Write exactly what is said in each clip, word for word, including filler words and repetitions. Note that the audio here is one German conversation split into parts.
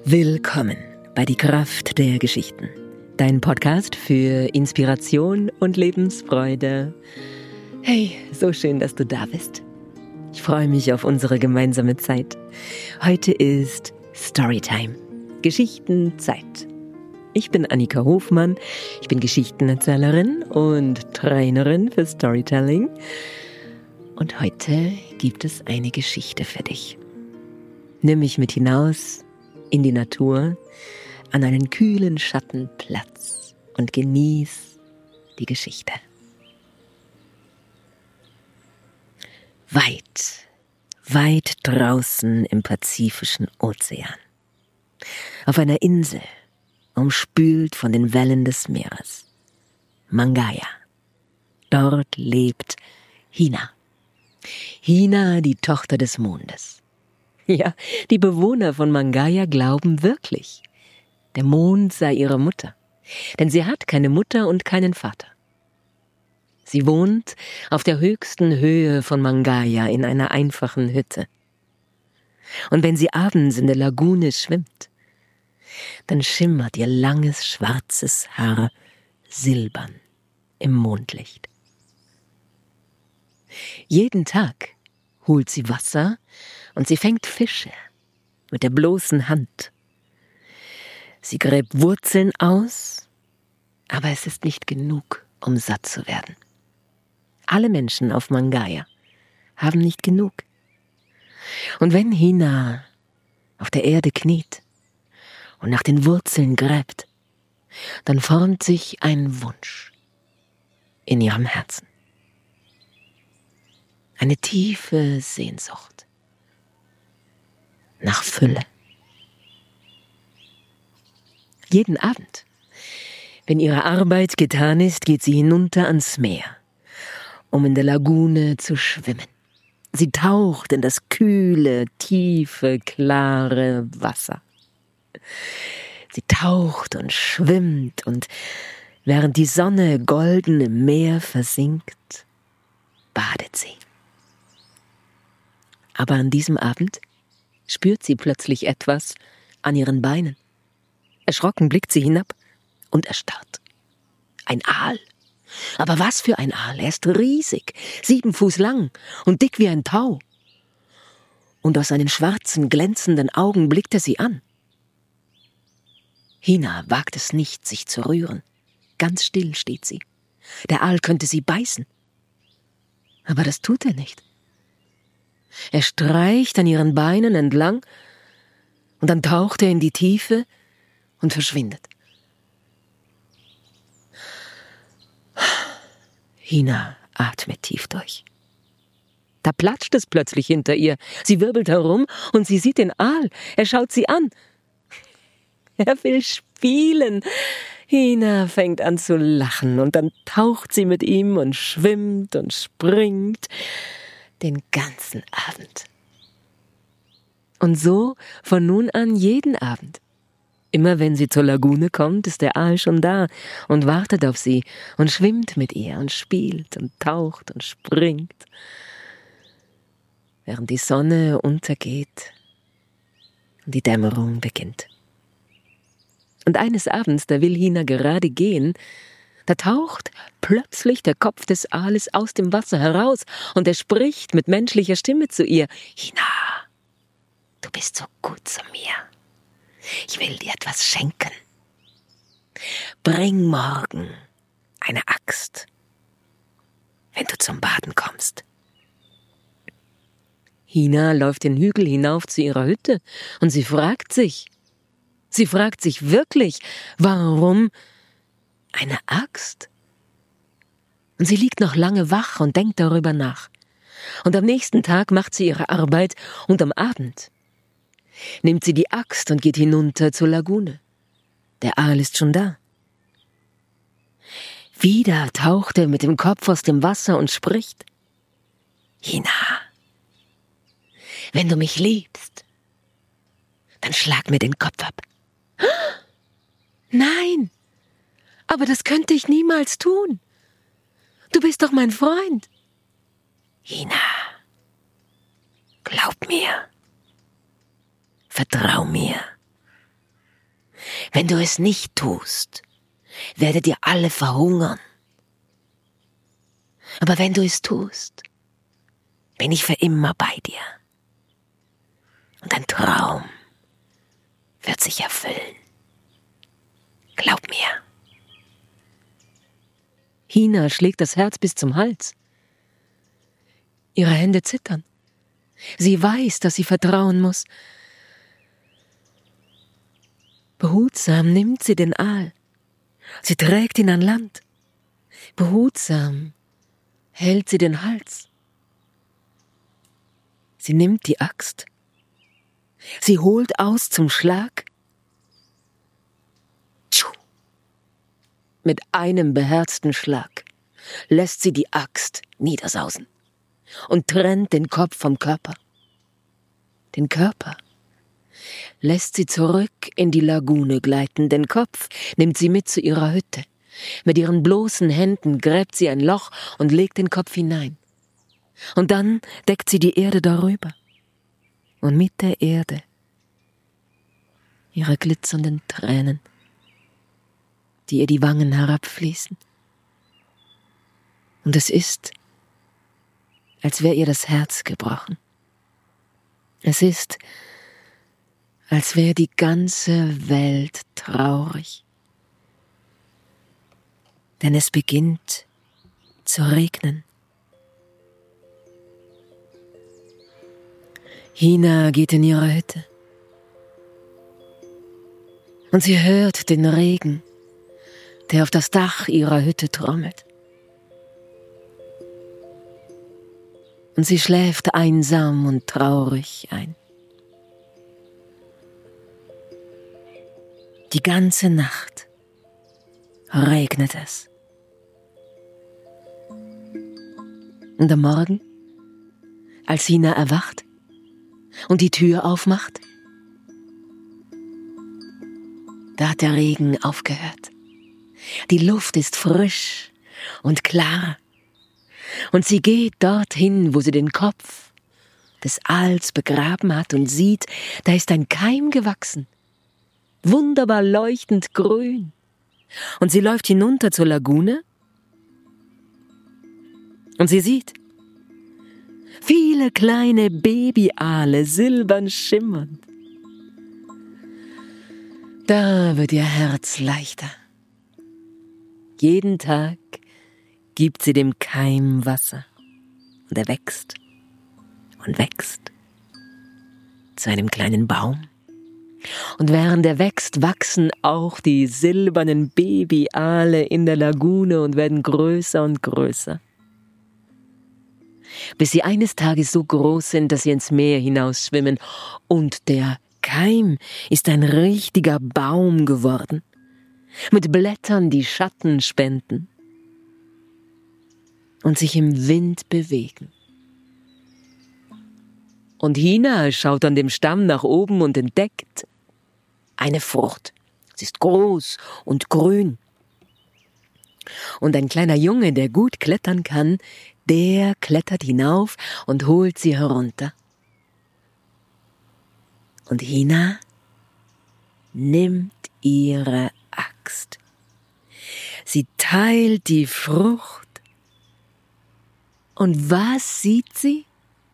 Willkommen bei Die Kraft der Geschichten, dein Podcast für Inspiration und Lebensfreude. Hey, so schön, dass du da bist. Ich freue mich auf unsere gemeinsame Zeit. Heute ist Storytime, Geschichtenzeit. Ich bin Annika Hofmann, ich bin Geschichtenerzählerin und Trainerin für Storytelling. Und heute gibt es eine Geschichte für dich. Nimm mich mit hinaus in die Natur, an einen kühlen Schattenplatz und genieß die Geschichte. Weit, weit draußen im Pazifischen Ozean, auf einer Insel, umspült von den Wellen des Meeres, Mangaia. Dort lebt Hina. Hina, die Tochter des Mondes. Ja, die Bewohner von Mangaia glauben wirklich, der Mond sei ihre Mutter, denn sie hat keine Mutter und keinen Vater. Sie wohnt auf der höchsten Höhe von Mangaia in einer einfachen Hütte. Und wenn sie abends in der Lagune schwimmt, dann schimmert ihr langes schwarzes Haar silbern im Mondlicht. Jeden Tag holt sie Wasser und sie fängt Fische mit der bloßen Hand. Sie gräbt Wurzeln aus, aber es ist nicht genug, um satt zu werden. Alle Menschen auf Mangaia haben nicht genug. Und wenn Hina auf der Erde kniet und nach den Wurzeln gräbt, dann formt sich ein Wunsch in ihrem Herzen. Eine tiefe Sehnsucht nach Fülle. Jeden Abend, wenn ihre Arbeit getan ist, geht sie hinunter ans Meer, um in der Lagune zu schwimmen. Sie taucht in das kühle, tiefe, klare Wasser. Sie taucht und schwimmt und während die Sonne golden im Meer versinkt, badet sie. Aber an diesem Abend spürt sie plötzlich etwas an ihren Beinen. Erschrocken blickt sie hinab und erstarrt. Ein Aal. Aber was für ein Aal? Er ist riesig, sieben Fuß lang und dick wie ein Tau. Und aus seinen schwarzen, glänzenden Augen blickt er sie an. Hina wagt es nicht, sich zu rühren. Ganz still steht sie. Der Aal könnte sie beißen. Aber das tut er nicht. Er streicht an ihren Beinen entlang und dann taucht er in die Tiefe und verschwindet. Hina atmet tief durch. Da platscht es plötzlich hinter ihr. Sie wirbelt herum und sie sieht den Aal. Er schaut sie an. Er will spielen. Hina fängt an zu lachen und dann taucht sie mit ihm und schwimmt und springt den ganzen Abend. Und so von nun an jeden Abend. Immer wenn sie zur Lagune kommt, ist der Aal schon da und wartet auf sie und schwimmt mit ihr und spielt und taucht und springt. Während die Sonne untergeht und die Dämmerung beginnt. Und eines Abends, da will Hina gerade gehen, da taucht plötzlich der Kopf des Aales aus dem Wasser heraus und er spricht mit menschlicher Stimme zu ihr. Hina, du bist so gut zu mir. Ich will dir etwas schenken. Bring morgen eine Axt, wenn du zum Baden kommst. Hina läuft den Hügel hinauf zu ihrer Hütte und sie fragt sich, sie fragt sich wirklich, warum eine Axt? Und sie liegt noch lange wach und denkt darüber nach. Und am nächsten Tag macht sie ihre Arbeit und am Abend nimmt sie die Axt und geht hinunter zur Lagune. Der Aal ist schon da. Wieder taucht er mit dem Kopf aus dem Wasser und spricht. Hina, wenn du mich liebst, dann schlag mir den Kopf ab. Nein! Aber das könnte ich niemals tun. Du bist doch mein Freund. Hina, glaub mir. Vertrau mir. Wenn du es nicht tust, werdet ihr alle verhungern. Aber wenn du es tust, bin ich für immer bei dir. Und dein Traum wird sich erfüllen. Glaub mir. Hina schlägt das Herz bis zum Hals. Ihre Hände zittern. Sie weiß, dass sie vertrauen muss. Behutsam nimmt sie den Aal. Sie trägt ihn an Land. Behutsam hält sie den Hals. Sie nimmt die Axt. Sie holt aus zum Schlag. Tschuh. Mit einem beherzten Schlag lässt sie die Axt niedersausen und trennt den Kopf vom Körper. Den Körper lässt sie zurück in die Lagune gleiten, den Kopf nimmt sie mit zu ihrer Hütte. Mit ihren bloßen Händen gräbt sie ein Loch und legt den Kopf hinein. Und dann deckt sie die Erde darüber. Und mit der Erde ihre glitzernden Tränen, die ihr die Wangen herabfließen. Und es ist, als wäre ihr das Herz gebrochen. Es ist, als wäre die ganze Welt traurig. Denn es beginnt zu regnen. Hina geht in ihre Hütte. Und sie hört den Regen, der auf das Dach ihrer Hütte trommelt. Und sie schläft einsam und traurig ein. Die ganze Nacht regnet es. Und am Morgen, als Hina erwacht und die Tür aufmacht, da hat der Regen aufgehört. Die Luft ist frisch und klar. Und sie geht dorthin, wo sie den Kopf des Aals begraben hat und sieht, da ist ein Keim gewachsen. Wunderbar leuchtend grün. Und sie läuft hinunter zur Lagune und sie sieht viele kleine Babyaale, silbern schimmernd. Da wird ihr Herz leichter. Jeden Tag gibt sie dem Keim Wasser und er wächst und wächst zu einem kleinen Baum. Und während er wächst, wachsen auch die silbernen Babyaale in der Lagune und werden größer und größer. Bis sie eines Tages so groß sind, dass sie ins Meer hinausschwimmen. Und der Keim ist ein richtiger Baum geworden, mit Blättern, die Schatten spenden und sich im Wind bewegen. Und Hina schaut an dem Stamm nach oben und entdeckt eine Frucht. Sie ist groß und grün. Und ein kleiner Junge, der gut klettern kann, der klettert hinauf und holt sie herunter. Und Hina nimmt ihre Axt. Sie teilt die Frucht. Und was sieht sie?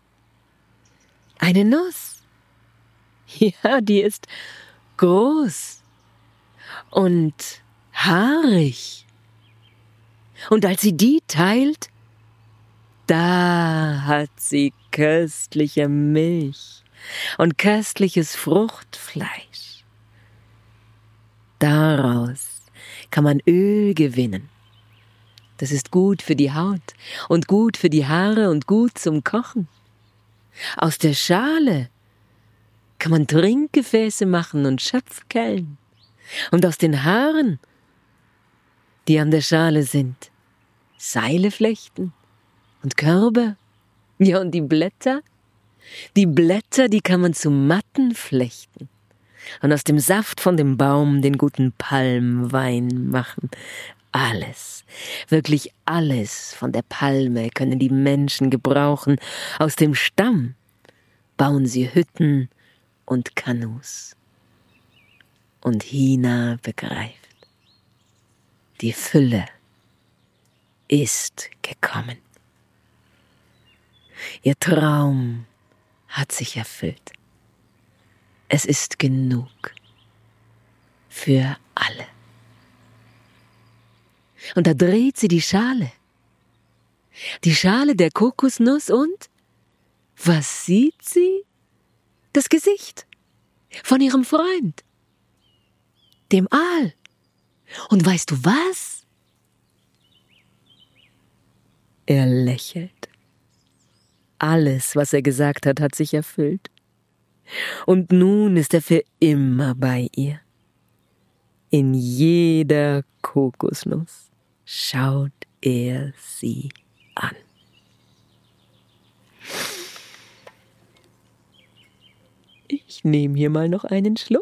Eine Nuss. Ja, die ist groß und haarig. Und als sie die teilt, da hat sie köstliche Milch und köstliches Fruchtfleisch. Daraus kann man Öl gewinnen. Das ist gut für die Haut und gut für die Haare und gut zum Kochen. Aus der Schale kann man Trinkgefäße machen und Schöpfkellen. Und aus den Haaren, die an der Schale sind, Seile flechten und Körbe. Ja, und die Blätter? Die Blätter, die kann man zu Matten flechten. Und aus dem Saft von dem Baum den guten Palmwein machen. Alles, wirklich alles von der Palme können die Menschen gebrauchen. Aus dem Stamm bauen sie Hütten und Kanus. und Hina begreift, die Fülle ist gekommen. Ihr Traum hat sich erfüllt. Es ist genug für alle. Und da dreht sie die Schale. Die Schale der Kokosnuss und was sieht sie? Das Gesicht von ihrem Freund, dem Aal. Und weißt du was? Er lächelt. Alles, was er gesagt hat, hat sich erfüllt. Und nun ist er für immer bei ihr. In jeder Kokosnuss schaut er sie an. Ich nehme hier mal noch einen Schluck.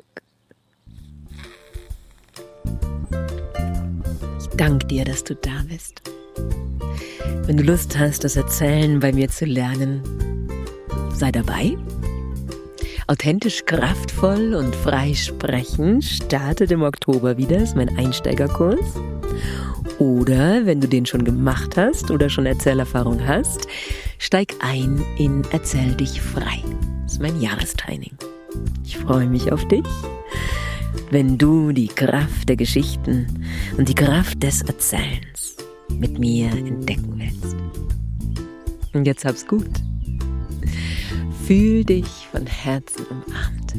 Ich danke dir, dass du da bist. Wenn du Lust hast, das Erzählen bei mir zu lernen, sei dabei. Authentisch, kraftvoll und frei sprechen startet im Oktober wieder, ist mein Einsteigerkurs. Oder wenn du den schon gemacht hast oder schon Erzählerfahrung hast, steig ein in Erzähl dich frei. Das ist mein Jahrestraining. Ich freue mich auf dich, wenn du die Kraft der Geschichten und die Kraft des Erzählens mit mir entdecken willst. Und jetzt hab's gut. Fühl dich von Herzen umarmt.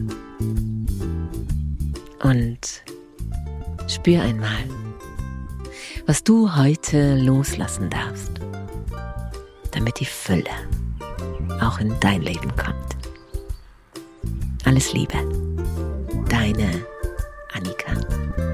Und spür einmal, was du heute loslassen darfst, damit die Fülle auch in dein Leben kommt. Alles Liebe, deine Annika.